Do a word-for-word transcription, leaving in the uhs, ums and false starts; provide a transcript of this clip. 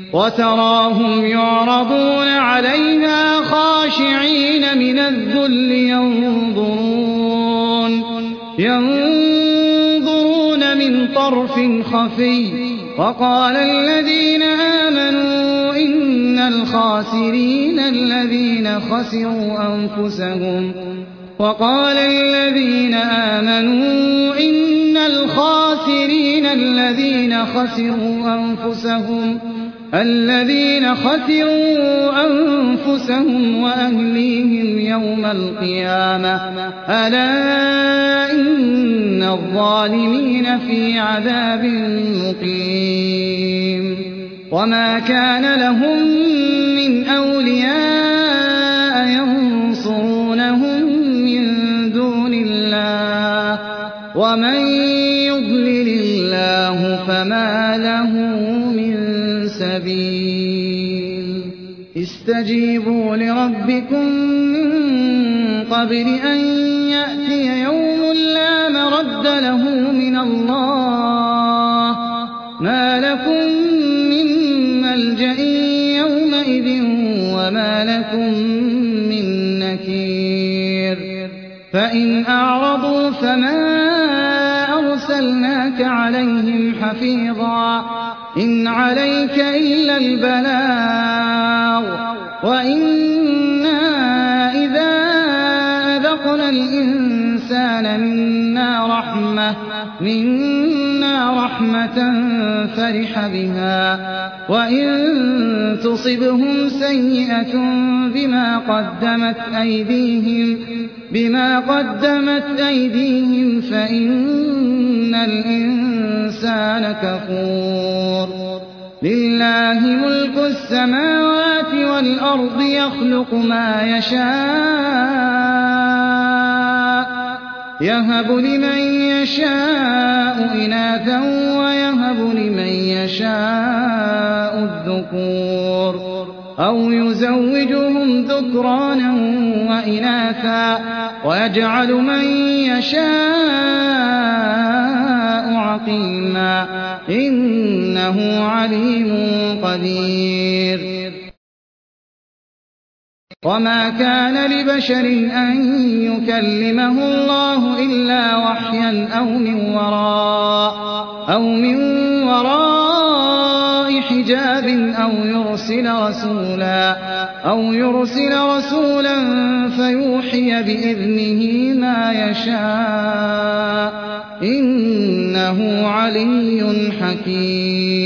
وتراهم يعرضون عليها خاشعين من الذل ينظرون ينظرون من طرف خفي. وقال الذين آمنوا إن الخاسرين الذين خسروا أنفسهم وقال الذين آمنوا إن الخاسرين الذين خسروا أنفسهم الذين خسروا أنفسهم وأهليهم يوم القيامة ألا إن الظالمين في عذاب مقيم. وما كان لهم من أولياء ينصرونهم من دون الله ومن يضلل الله فما له من سبيل. استجيبوا لربكم من قبل أن يأتي يوم لا مرد له من الله ما لكم من ملجأ يومئذ وما لكم من نكير. فإن أعرضوا فما أرسلناك عليهم حفيظا إن عليك إلا البلاغ وإنا إذا أذقنا الإنسان منا رحمة منا رحمة فرح بها وإن تصبهم سيئة بما قدمت أيديهم بما قدمت أيديهم فإن الإنسان كفور. لله ملك السماوات والأرض يخلق ما يشاء يهب لمن يشاء إناثا ويهب لمن يشاء الذكور أو يزوجهم ذكرانا وإناثا ويجعل من يشاء عقيما إنه عليم قدير. وما كان لبشر أن يكلمه الله إلا وحيا أو من وراء أو من وراء حجاب أو يرسل رسولا أو يرسل رسولا فيوحي بإذنه ما يشاء إنه علي حكيم.